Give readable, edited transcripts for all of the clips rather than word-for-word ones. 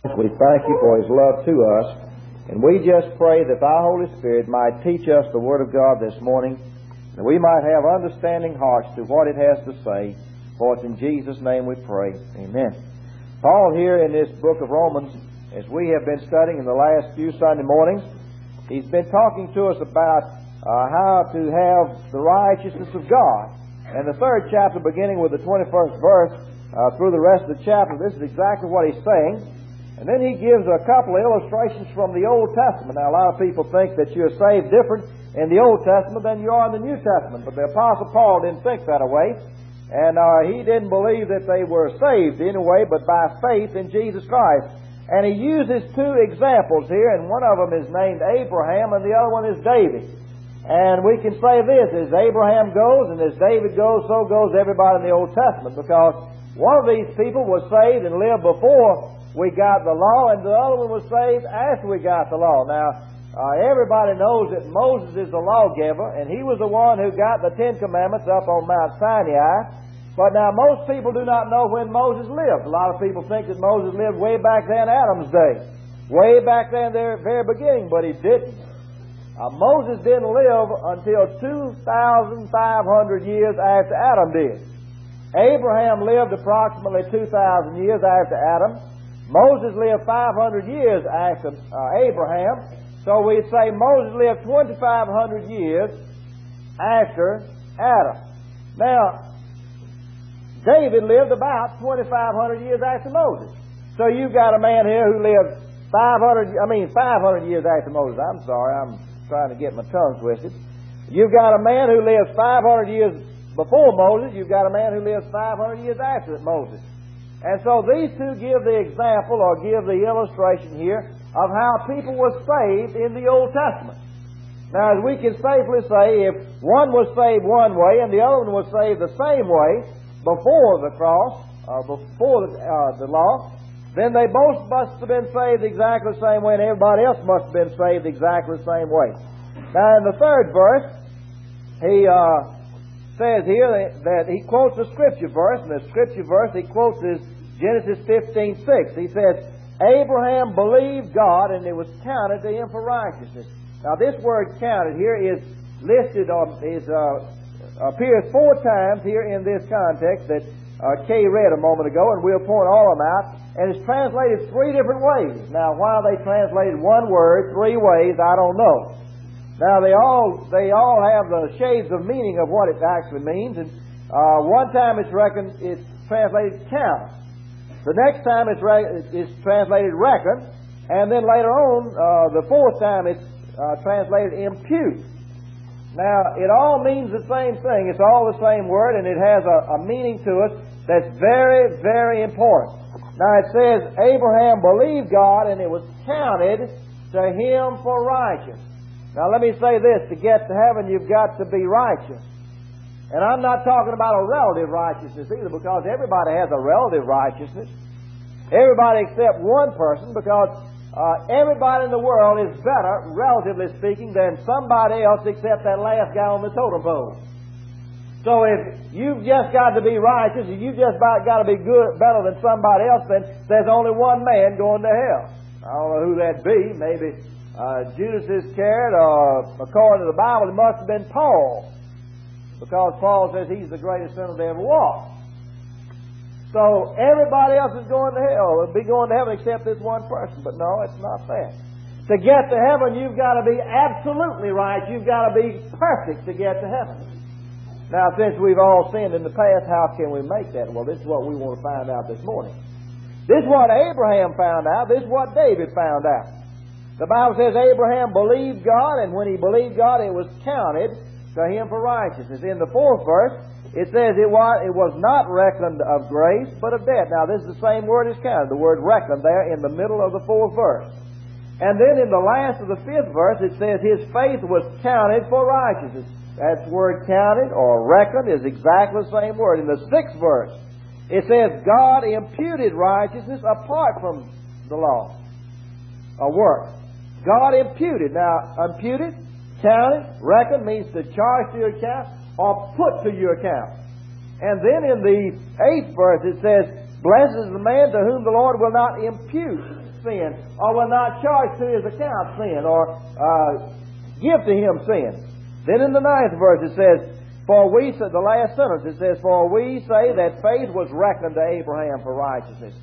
We thank you for His love to us, and we just pray that Thy Holy Spirit might teach us the Word of God this morning, that we might have understanding hearts to what it has to say. For it's in Jesus' name we pray. Amen. Paul here in this book of Romans, as we have been studying in the last few Sunday mornings, he's been talking to us about how to have the righteousness of God. And the third chapter, beginning with the 21st verse, through the rest of the chapter, this is exactly what he's saying. And then he gives a couple of illustrations from the Old Testament. Now, a lot of people think that you're saved different in the Old Testament than you are in the New Testament. But the Apostle Paul didn't think that way. And he didn't believe that they were saved anyway, but by faith in Jesus Christ. And he uses two examples here, and one of them is named Abraham, and the other one is David. And we can say this, as Abraham goes, and as David goes, so goes everybody in the Old Testament. Because one of these people was saved and lived before we got the law, and the other one was saved after we got the law. Now, everybody knows that Moses is the lawgiver, and he was the one who got the Ten Commandments up on Mount Sinai. But now, most people do not know when Moses lived. A lot of people think that Moses lived way back then, Adam's day. Way back then, the very beginning, but he didn't. Moses didn't live until 2,500 years after Adam did. Abraham lived approximately 2,000 years after Adam. Moses lived 500 years after Abraham, so we'd say Moses lived 2,500 years after Adam. Now, David lived about 2,500 years after Moses. So you've got a man here who lived 500 years after Moses. I'm sorry, I'm trying to get my tongue twisted. You've got a man who lives 500 years before Moses. You've got a man who lives 500 years after Moses. And so these two give the example, or give the illustration here, of how people were saved in the Old Testament. Now, as we can safely say, if one was saved one way and the other one was saved the same way before the cross, or before the law, then they both must have been saved exactly the same way, and everybody else must have been saved exactly the same way. Now, in the third verse, he says here that he quotes a scripture verse, and the scripture verse he quotes is Genesis 15:6. He says, Abraham believed God, and it was counted to him for righteousness. Now, this word counted here is listed, appears 4 times here in this context that Kay read a moment ago, and we'll point all of them out, and it's translated 3 different ways. Now, why they translated one word 3 ways, I don't know. Now, they all have the shades of meaning of what it actually means, and one time it's translated count. The next time it's translated reckon, and then later on, the 4th time it's translated impute. Now, it all means the same thing. It's all the same word, and it has a meaning to it that's very, very important. Now, it says, Abraham believed God, and it was counted to him for righteous. Now, let me say this. To get to heaven, you've got to be righteous. And I'm not talking about a relative righteousness either, because everybody has a relative righteousness. Everybody except one person, because everybody in the world is better, relatively speaking, than somebody else except that last guy on the totem pole. So if you've just got to be righteous, if you've just got to be good, better than somebody else, then there's only one man going to hell. I don't know who that'd be. Maybe Judas Iscariot, or according to the Bible, it must have been Paul, because Paul says he's the greatest sinner that ever walked. So everybody else is going to hell. They'll be going to heaven except this one person. But no, it's not that. To get to heaven, you've got to be absolutely right. You've got to be perfect to get to heaven. Now, since we've all sinned in the past, how can we make that? Well, this is what we want to find out this morning. This is what Abraham found out. This is what David found out. The Bible says Abraham believed God, and when he believed God, it was counted to him for righteousness. In the 4th verse, it says it was not reckoned of grace, but of debt. Now, this is the same word as counted, the word reckoned there in the middle of the 4th verse. And then in the last of the 5th verse, it says his faith was counted for righteousness. That word counted or reckoned is exactly the same word. In the 6th verse, it says God imputed righteousness apart from the law, a work. God imputed. Now, imputed, counted, reckoned means to charge to your account or put to your account. And then in the 8th verse it says Blessed is the man to whom the Lord will not impute sin, or will not charge to his account sin, or give to him sin. Then in the 9th verse it says, the last sentence, it says, for we say that faith was reckoned to Abraham for righteousness.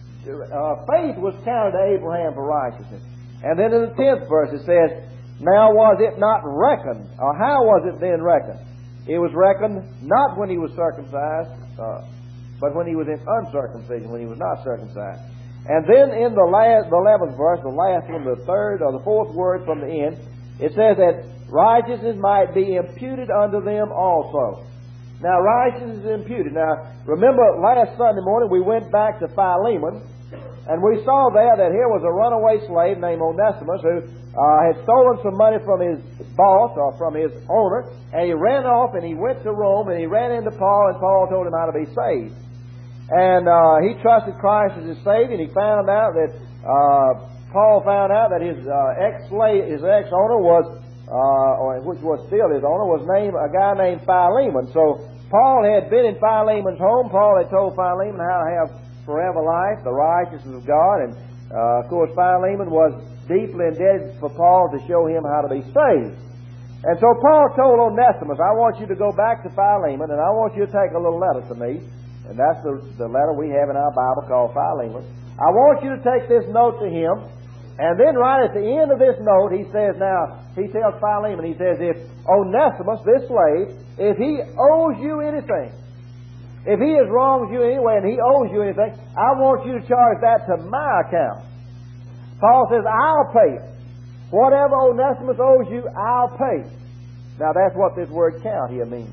Faith was counted to Abraham for righteousness. And then in the 10th verse it says, now was it not reckoned, or how was it then reckoned? It was reckoned not when he was circumcised, but when he was in uncircumcision, when he was not circumcised. And then in the 11th verse, the last one, the third or the fourth word from the end, it says that righteousness might be imputed unto them also. Now, righteousness is imputed. Now, remember last Sunday morning we went back to Philemon, and we saw there that here was a runaway slave named Onesimus who had stolen some money from his boss or from his owner, and he ran off and he went to Rome and he ran into Paul, and Paul told him how to be saved. And he trusted Christ as his Savior, and he found out that Paul found out that his ex-owner was, or which was still his owner, was named a guy named Philemon. So Paul had been in Philemon's home. Paul had told Philemon how to have forever life, the righteousness of God, and of course Philemon was deeply indebted for Paul to show him how to be saved. And so Paul told Onesimus, I want you to go back to Philemon, and I want you to take a little letter to me. And that's the letter we have in our Bible called Philemon. I want you to take this note to him, and then right at the end of this note, he says, now, he tells Philemon, he says, if Onesimus, this slave, if he owes you anything, if he has wronged you anyway and he owes you anything, I want you to charge that to my account. Paul says, I'll pay it. Whatever Onesimus owes you, I'll pay. Now, that's what this word count here means.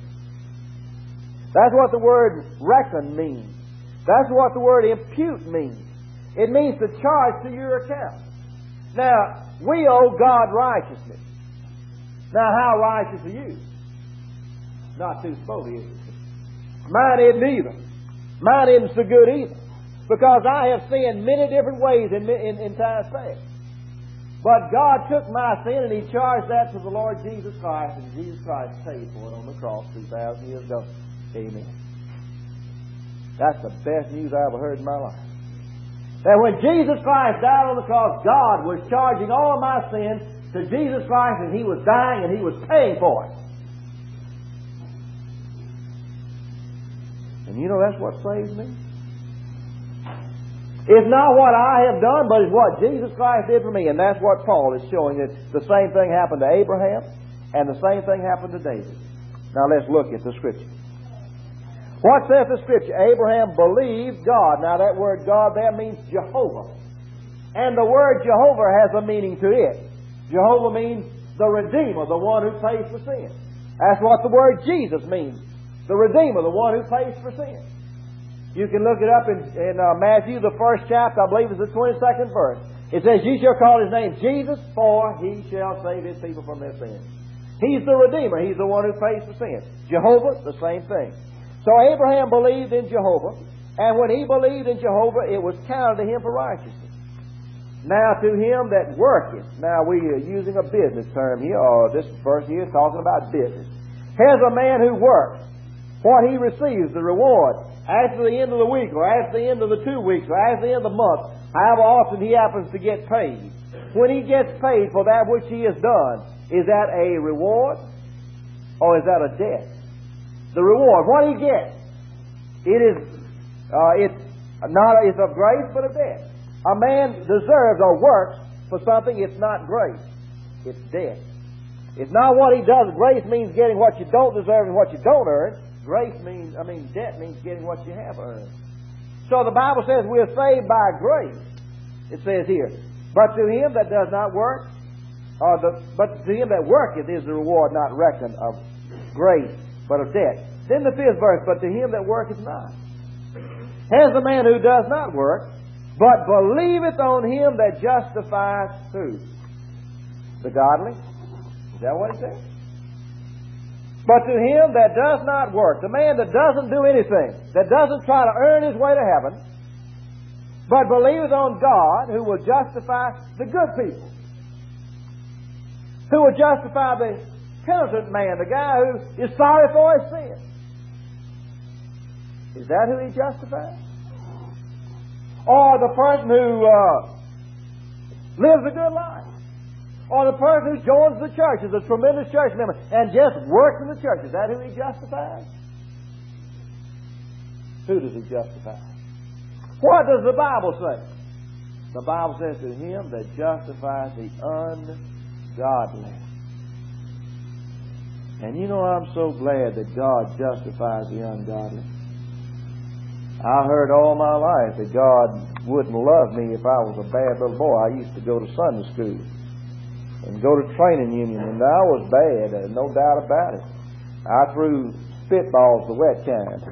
That's what the word reckon means. That's what the word impute means. It means to charge to your account. Now, we owe God righteousness. Now, how righteous are you? Not too spoky, is it? Mine isn't either. Mine isn't so good either. Because I have sinned many different ways in times past. But God took my sin and He charged that to the Lord Jesus Christ, and Jesus Christ paid for it on the cross 2,000 years ago. Amen. That's the best news I ever heard in my life. That when Jesus Christ died on the cross, God was charging all of my sins to Jesus Christ, and He was dying and He was paying for it. And you know that's what saves me? It's not what I have done, but it's what Jesus Christ did for me. And that's what Paul is showing, that the same thing happened to Abraham, and the same thing happened to David. Now let's look at the Scripture. What says the Scripture? Abraham believed God. Now that word God there means Jehovah. And the word Jehovah has a meaning to it. Jehovah means the Redeemer, the one who pays for sin. That's what the word Jesus means. The Redeemer, the one who pays for sin. You can look it up in Matthew, the 1st chapter, I believe it's the 22nd verse. It says, "Ye shall call His name Jesus, for He shall save His people from their sins." He's the Redeemer. He's the one who pays for sin. Jehovah, the same thing. So Abraham believed in Jehovah, and when he believed in Jehovah, it was counted to him for righteousness. Now to him that worketh, now we are using a business term here, or this verse here is talking about business. Has a man who works, what he receives, the reward, after the end of the week, or after the end of the 2 weeks, or after the end of the month, however often he happens to get paid. When he gets paid for that which he has done, is that a reward, or is that a debt? The reward, what he gets, it's of grace, but of debt. A man deserves or works for something, it's not grace, it's debt. It's not what he does. Grace means getting what you don't deserve and what you don't earn. Debt means getting what you have earned. So the Bible says we are saved by grace. It says here, but to him that does not work, but to him that worketh is the reward not reckoned of grace, but of debt. Then the 5th verse, but to him that worketh not. Has the man who does not work, but believeth on him that justifies who? The godly? Is that what it says? But to him that does not work, the man that doesn't do anything, that doesn't try to earn his way to heaven, but believeth on God who will justify the good people, who will justify the penitent man, the guy who is sorry for his sin. Is that who he justifies? or the person who lives a good life, or the person who joins the church as a tremendous church member and just works in the church. Is that who he justifies? Who does he justify? What does the Bible say? The Bible says, to him that justifies the ungodly. And you know, I'm so glad that God justifies the ungodly. I heard all my life that God wouldn't love me if I was a bad little boy. I used to go to Sunday school and go to training union, and I was bad, no doubt about it. I threw spitballs, the wet kind.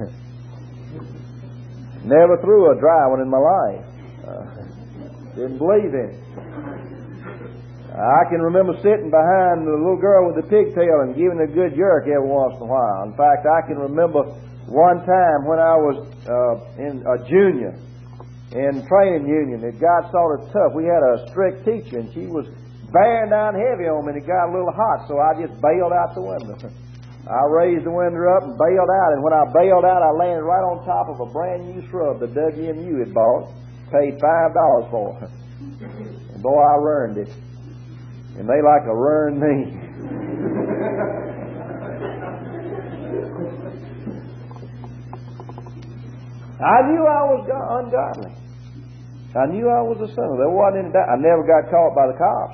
Never threw a dry one in my life. Didn't believe in it. I can remember sitting behind the little girl with the pigtail and giving a good jerk every once in a while. In fact, I can remember one time when I was in a junior in training union, it got sort of tough. We had a strict teacher, and she was bearing down heavy on me, and it got a little hot, so I just bailed out the window. I raised the window up and bailed out, and when I bailed out, I landed right on top of a brand new shrub that WMU had bought, paid $5 for. And boy, I ruined it. And they like to ruin me. I knew I was ungodly. I knew I was a sinner. There wasn't any doubt. I never got caught by the cops.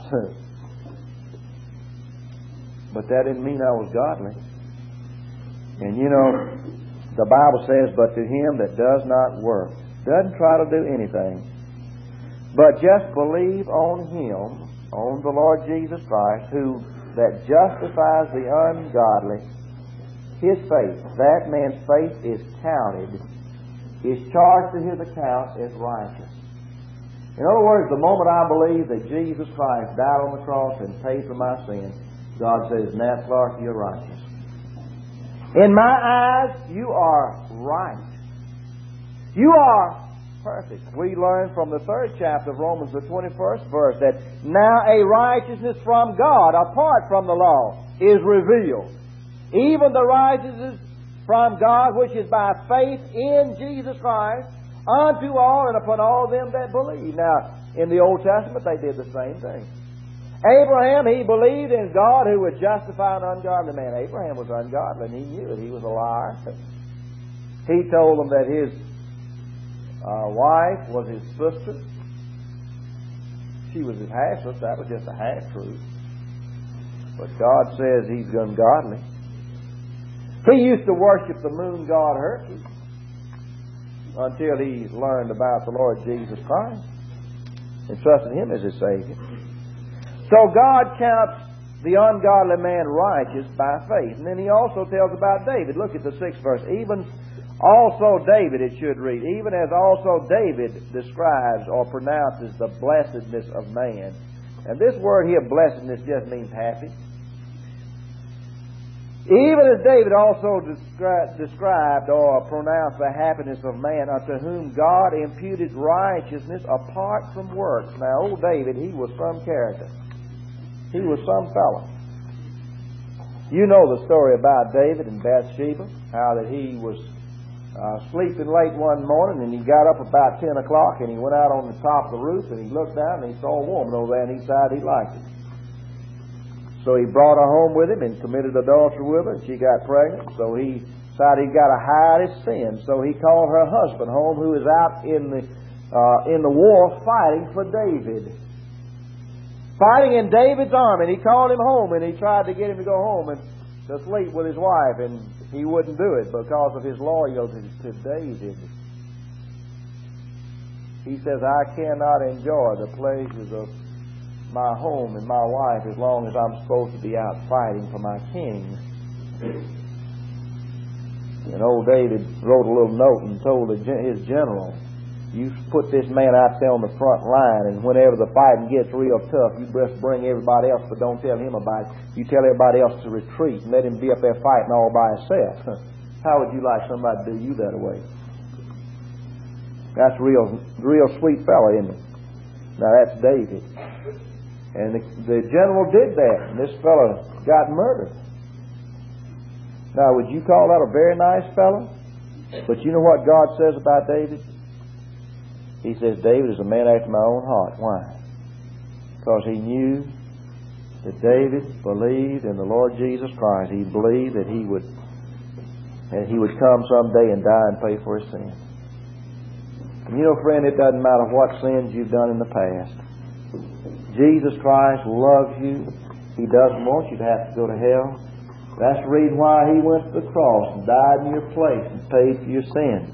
But that didn't mean I was godly. And you know, the Bible says, but to him that does not work, doesn't try to do anything, but just believe on him, on the Lord Jesus Christ, who that justifies the ungodly, his faith, that man's faith is counted, is charged to his account as righteous. In other words, the moment I believe that Jesus Christ died on the cross and paid for my sin, God says, now, Clark, you're righteous. In my eyes, you are right. You are perfect. We learn from the 3rd chapter of Romans, the 21st verse, that now a righteousness from God, apart from the law, is revealed. Even the righteousness from God, which is by faith in Jesus Christ, unto all and upon all them that believe. Now, in the Old Testament, they did the same thing. Abraham, he believed in God who would justify an ungodly man. Abraham was ungodly, and he knew it. He was a liar. He told them that his wife was his sister. She was his half-sister. That was just a half-truth. But God says he's ungodly. He used to worship the moon god Hercules until he learned about the Lord Jesus Christ and trusted him as his Savior. So God counts the ungodly man righteous by faith. And then he also tells about David. Look at the 6th verse. Even also David, it should read, even as also David describes or pronounces the blessedness of man. And this word here, blessedness, just means happy. Even as David also described or pronounced the happiness of man, unto whom God imputed righteousness apart from works. Now, old David, he was some character. He was some fellow. You know the story about David and Bathsheba, how that he was sleeping late one morning, and he got up about 10 o'clock, and he went out on the top of the roof, and he looked down, and he saw a woman over there, and he decided he liked it. So he brought her home with him and committed adultery with her, and she got pregnant. So he decided he'd got to hide his sin. So he called her husband home, who was out in the war fighting for David. Fighting in David's army. And he called him home, and he tried to get him to go home and to sleep with his wife, and he wouldn't do it because of his loyalty to David. He says, I cannot enjoy the pleasures of my home and my wife as long as I'm supposed to be out fighting for my king. And old David wrote a little note and told his general, you put this man out there on the front line, and whenever the fighting gets real tough, you just bring everybody else, but don't tell him about it. You tell everybody else to retreat and let him be up there fighting all by himself. How would you like somebody to do you that way? That's a real sweet fellow, isn't it? Now that's David. And the general did that, and this fellow got murdered. Now, would you call that a very nice fellow? But you know what God says about David? He says, David is a man after my own heart. Why? Because he knew that David believed in the Lord Jesus Christ. He believed that he would come someday and die and pay for his sins. And you know, friend, it doesn't matter what sins you've done in the past. Jesus Christ loves you. He doesn't want you to have to go to hell. That's the reason why He went to the cross and died in your place and paid for your sins.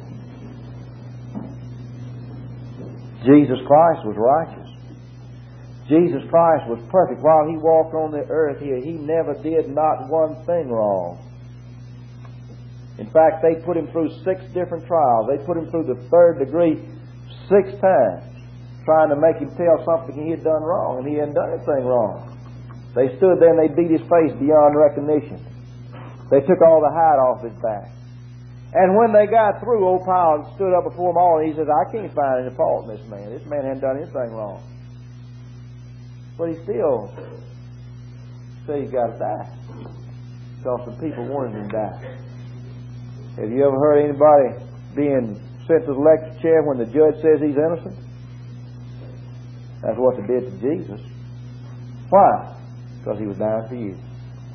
Jesus Christ was righteous. Jesus Christ was perfect. While He walked on the earth here, He never did not one thing wrong. In fact, they put Him through 6 different trials. They put Him through the 3rd degree 6 times, trying to make Him tell something He had done wrong, and He hadn't done anything wrong. They stood there and they beat His face beyond recognition. They took all the hide off His back. And when they got through, old Pilate stood up before them all and he says, I can't find any fault in this man. This man hadn't done anything wrong. But he still said he's got to die, because some people wanted him to die. Have you ever heard anybody being sent to the lecture chair when the judge says he's innocent? That's what they did to Jesus. Why? Because He was dying for you.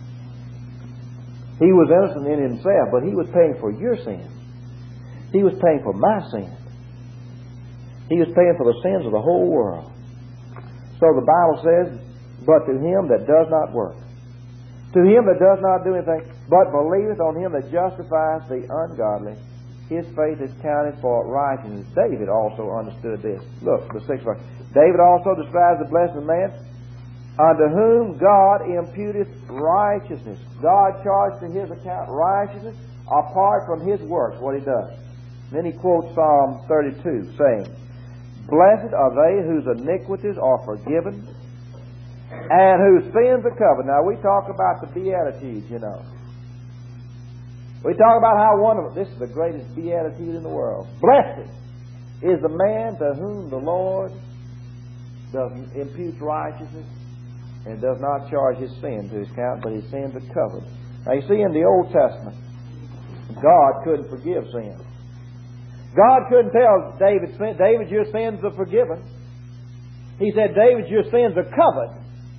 He was innocent in Himself, but He was paying for your sins. He was paying for my sins. He was paying for the sins of the whole world. So the Bible says, but to him that does not work, to him that does not do anything, but believeth on Him that justifies the ungodly, his faith is counted for righteousness. David also understood this. Look, the 6th verse. David also describes the blessed man, unto whom God imputeth righteousness. God charged to his account righteousness apart from his works, what he does. Then he quotes Psalm 32, saying, Blessed are they whose iniquities are forgiven, and whose sins are covered. Now, we talk about the Beatitudes, you know. We talk about how wonderful. This is the greatest beatitude in the world. Blessed is the man to whom the Lord imputes righteousness and does not charge his sin to his account, but his sins are covered. Now, you see, in the Old Testament, God couldn't forgive sin. God couldn't tell David, your sins are forgiven. He said, David, your sins are covered.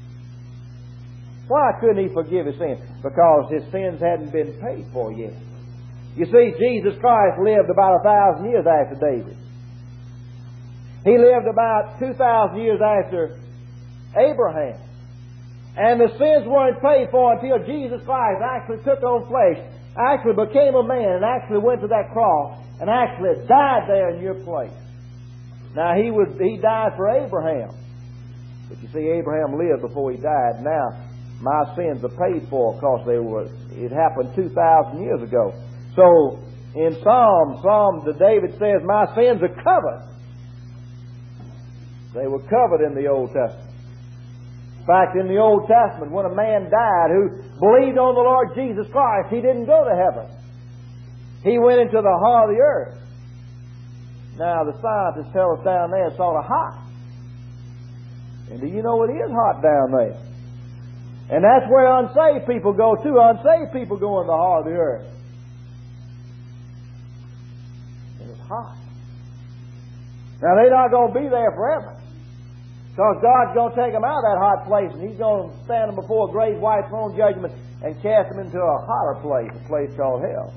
Why couldn't He forgive his sins? Because his sins hadn't been paid for yet. You see, Jesus Christ lived about 1,000 years after David. He lived about 2,000 years after Abraham. And the sins weren't paid for until Jesus Christ actually took on flesh, actually became a man, and actually went to that cross, and actually died there in your place. Now, He died for Abraham. But you see, Abraham lived before he died. Now, my sins are paid for because it happened 2,000 years ago. So, in Psalm David says, my sins are covered. They were covered in the Old Testament. In fact, in the Old Testament, when a man died who believed on the Lord Jesus Christ, he didn't go to heaven. He went into the heart of the earth. Now, the scientists tell us down there it's sort of hot. And do you know it is hot down there? And that's where unsaved people go too. Unsaved people go in the heart of the earth. And it's hot. Now, they're not going to be there forever, because God's going to take them out of that hot place, and He's going to stand them before a great white throne judgment and cast them into a hotter place, a place called hell.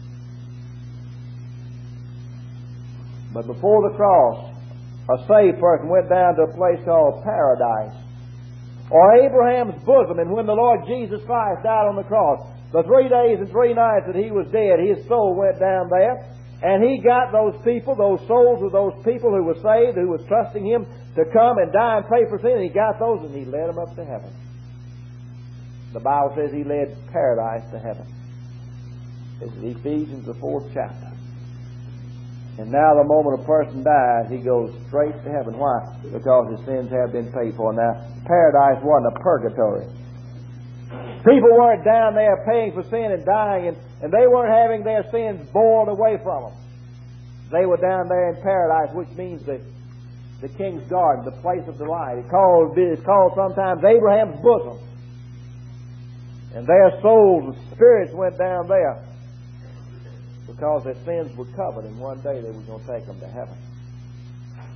But before the cross, a saved person went down to a place called paradise, or Abraham's bosom. And when the Lord Jesus Christ died on the cross, the 3 days and 3 nights that He was dead, His soul went down there, and He got those people, those souls of those people who were saved, who was trusting Him to come and die and pay for sin. And He got those, and He led them up to heaven. The Bible says He led paradise to heaven. This is Ephesians, the 4th chapter. And now the moment a person dies, he goes straight to heaven. Why? Because his sins have been paid for. Now, paradise wasn't a purgatory. People weren't down there paying for sin and dying, and they weren't having their sins boiled away from them. They were down there in paradise, which means the king's garden, the place of delight. It's called sometimes Abraham's bosom. And their souls and spirits went down there, because their sins were covered, and one day they were going to take them to heaven.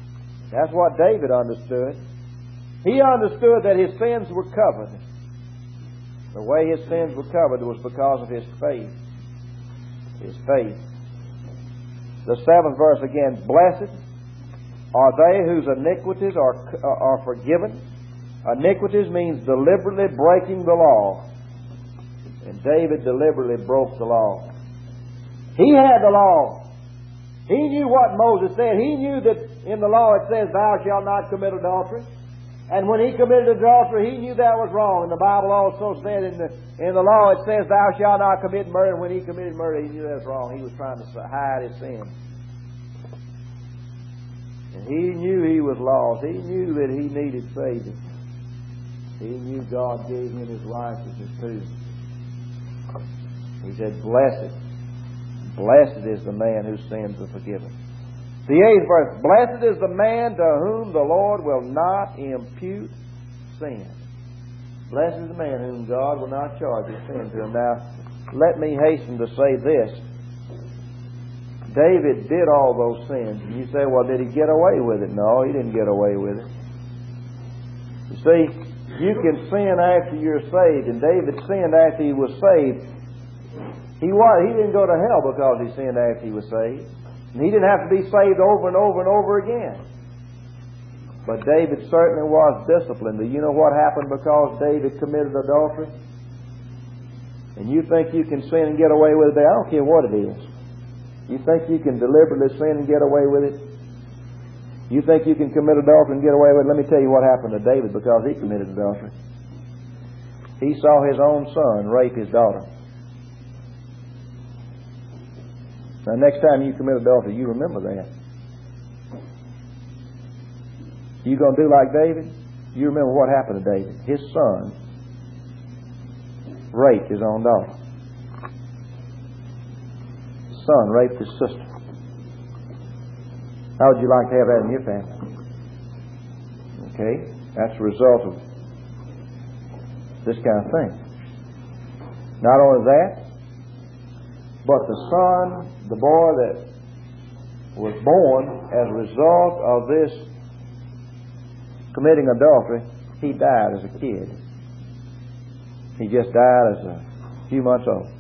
That's what David understood. He understood that his sins were covered. The way his sins were covered was because of his faith. His faith. The 7th verse again, blessed are they whose iniquities are forgiven. Iniquities means deliberately breaking the law. And David deliberately broke the law. He had the law. He knew what Moses said. He knew that in the law it says, thou shalt not commit adultery. And when he committed adultery, he knew that was wrong. And the Bible also said in the law it says, thou shalt not commit murder. And when he committed murder, he knew that was wrong. He was trying to hide his sin. And he knew he was lost. He knew that he needed saving. He knew God gave him his righteousness too. He said, blessed. Blessed is the man whose sins are forgiven. The 8th verse, blessed is the man to whom the Lord will not impute sin. Blessed is the man whom God will not charge his sin to him. Now, let me hasten to say this. David did all those sins. And you say, well, did he get away with it? No, he didn't get away with it. You see, you can sin after you're saved, and David sinned after he was saved. He didn't go to hell because he sinned after he was saved. And he didn't have to be saved over and over and over again. But David certainly was disciplined. Do you know what happened because David committed adultery? And you think you can sin and get away with it? I don't care what it is. You think you can deliberately sin and get away with it? You think you can commit adultery and get away with it? Let me tell you what happened to David because he committed adultery. He saw his own son rape his daughter. Now, next time you commit adultery, you remember that. You going to do like David? You remember what happened to David. His son raped his own daughter. His son raped his sister. How would you like to have that in your family? Okay? That's a result of this kind of thing. Not only that, but the son, the boy that was born as a result of this committing adultery, he died as a kid. He just died as a few months old.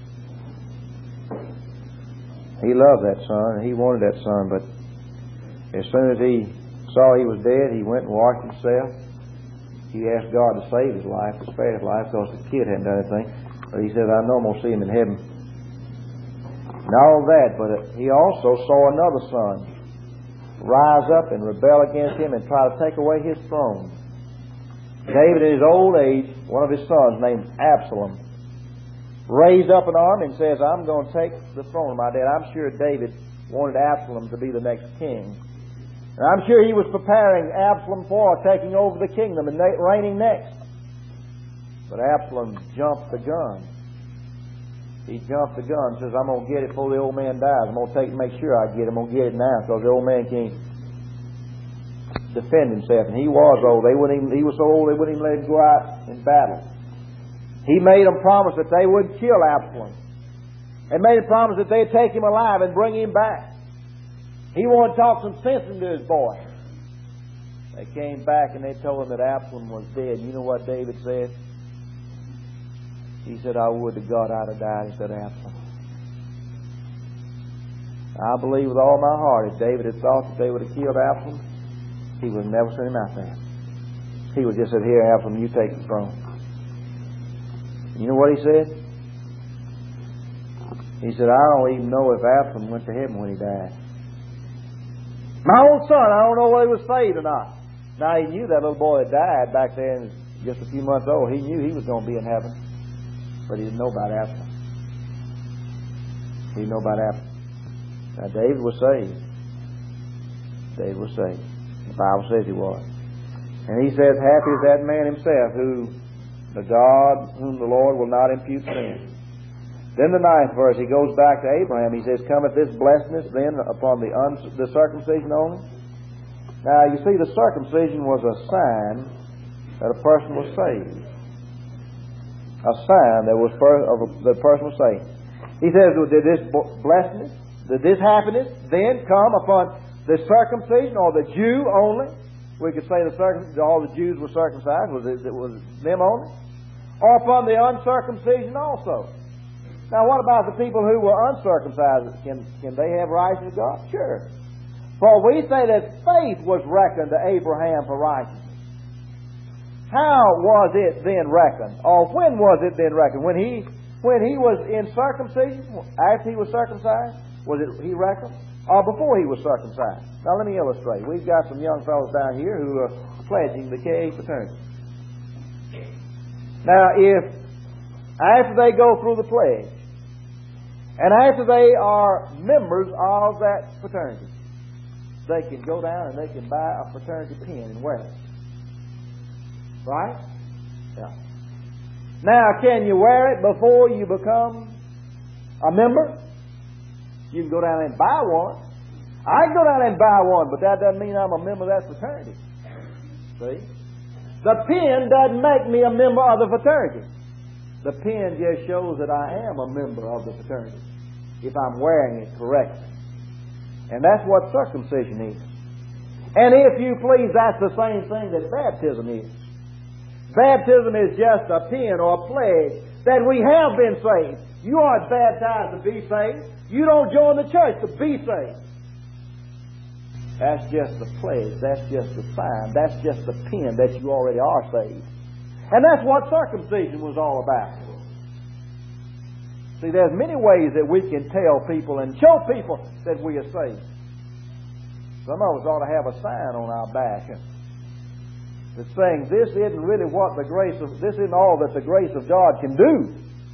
He loved that son, and he wanted that son, but as soon as he saw he was dead, he went and washed himself. He asked God to save his life, to spare his life, because the kid hadn't done anything. But he said, I know I'm going to see him in heaven. Not all that, but he also saw another son rise up and rebel against him and try to take away his throne. David, in his old age, one of his sons, named Absalom, raised up an army and says, I'm going to take the throne of my dad. I'm sure David wanted Absalom to be the next king. And I'm sure he was preparing Absalom for taking over the kingdom and reigning next. But Absalom jumped the gun. He jumped the gun and says, I'm going to get it before the old man dies. I'm going to make sure I get it. I'm going to get it now because the old man can't defend himself. And he was old. He was so old they wouldn't even let him go out in battle. He made them promise that they would kill Absalom. They made him promise that they'd take him alive and bring him back. He wanted to talk some sense into his boy. They came back and they told him that Absalom was dead. You know what David said? He said, I would to God I'd have died instead of Absalom. I believe with all my heart if David had thought that they would have killed Absalom, he would have never sent him out there. He would have just said, here, Absalom, you take the throne. You know what he said? He said, I don't even know if Absalom went to heaven when he died. My own son, I don't know whether he was saved or not. Now, he knew that little boy that died back then, just a few months old. He knew he was going to be in heaven. But he didn't know about Absalom. He didn't know about Absalom. Now, David was saved. David was saved. The Bible says he was. And he says, happy is that man himself whom the Lord will not impute sin. Then the 9th verse, he goes back to Abraham. He says, cometh this blessedness then upon the circumcision only? Now, you see, the circumcision was a sign that a person was saved. A sign that the person was saved. He says, did this blessedness, did this happiness then come upon the circumcision, or the Jew only. We could say all the Jews were circumcised. Was it them only? Or upon the uncircumcision also. Now, what about the people who were uncircumcised? Can they have righteousness of God? Sure. For we say that faith was reckoned to Abraham for righteousness. How was it then reckoned? Or when was it then reckoned? When he was in circumcision? After he was circumcised? Was it he reckoned? Or before he was circumcised? Now let me illustrate. We've got some young fellows down here who are pledging the KA fraternity. Now if after they go through the pledge, and after they are members of that fraternity, they can go down and they can buy a fraternity pin and wear it. Right? Yeah. Now, can you wear it before you become a member? You can go down and buy one. I can go down and buy one, but that doesn't mean I'm a member of that fraternity. See? The pin doesn't make me a member of the fraternity. The pin just shows that I am a member of the fraternity if I'm wearing it correctly. And that's what circumcision is. And if you please, that's the same thing that baptism is. Baptism is just a pin or a pledge that we have been saved. You aren't baptized to be saved. You don't join the church to be saved. That's just the pledge. That's just the sign. That's just the pin that you already are saved. And that's what circumcision was all about. See, there's many ways that we can tell people and show people that we are saved. Some of us ought to have a sign on our back that's saying this isn't really what this isn't all that the grace of God can do.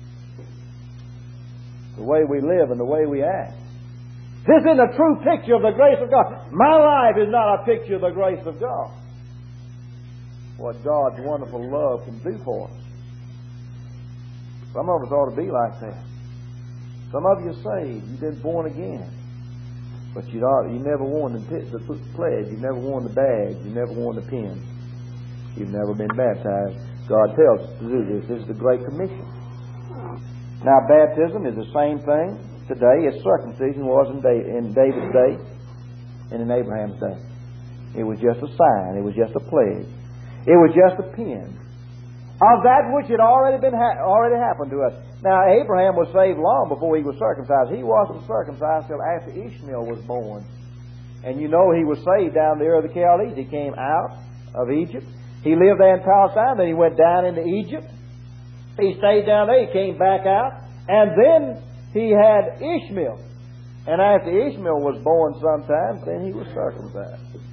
The way we live and the way we act. This isn't a true picture of the grace of God. My life is not a picture of the grace of God. What God's wonderful love can do for us. Some of us ought to be like that. Some of you are saved. You've been born again. But you never worn the pledge. You never worn the badge. You never worn the pin. You've never been baptized. God tells us to do this. This is the Great Commission. Now, baptism is the same thing today as circumcision was in David's day and in Abraham's day. It was just a sign. It was just a pledge. It was just a pin of that which had already happened to us. Now, Abraham was saved long before he was circumcised. He wasn't circumcised until after Ishmael was born. And you know he was saved down there of the Chaldees. He came out of Egypt. He lived there in Palestine, then he went down into Egypt. He stayed down there, he came back out, and then he had Ishmael. And after Ishmael was born sometime, then he was circumcised.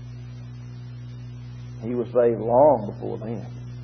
He was saved long before then.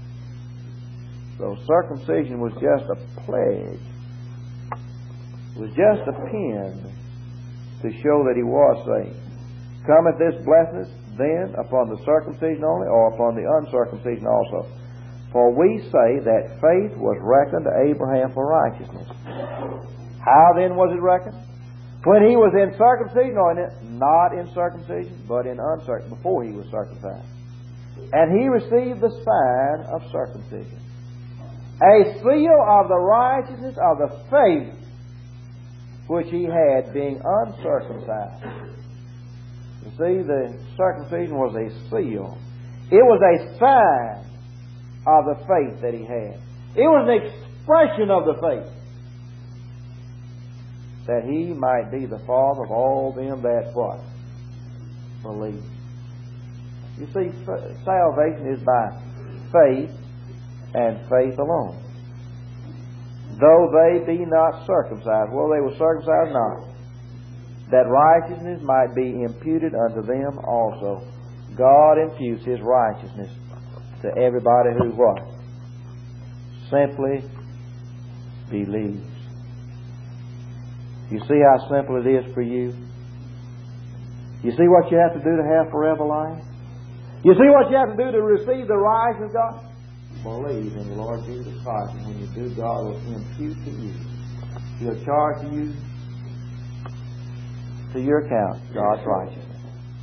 So circumcision was just a pledge. It was just a pin to show that he was saved. Cometh this blessedness then upon the circumcision only, or upon the uncircumcision also? For we say that faith was reckoned to Abraham for righteousness. How then was it reckoned? When he was in circumcision, or not in circumcision, but in uncircumcision, before he was circumcised. And he received the sign of circumcision, a seal of the righteousness of the faith which he had, being uncircumcised. You see, the circumcision was a seal. It was a sign of the faith that he had. It was an expression of the faith that he might be the father of all them that what? Believe. You see, salvation is by faith and faith alone. Though they be not circumcised. Well, they were circumcised not. That righteousness might be imputed unto them also. God imputes His righteousness to everybody who what? Simply believes. You see how simple it is for you? You see what you have to do to have forever life? You see what you have to do to receive the righteousness of God? Believe in the Lord Jesus Christ, and when you do, God will impute to you. He'll charge to you, to your account, God's righteousness.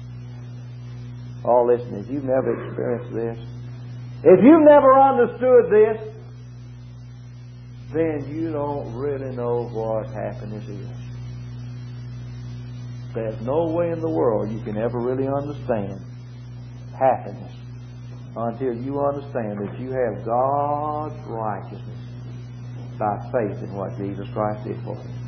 Oh, listen, if you've never experienced this, if you've never understood this, then you don't really know what happiness is. There's no way in the world you can ever really understand happiness until you understand that you have God's righteousness by faith in what Jesus Christ did for you.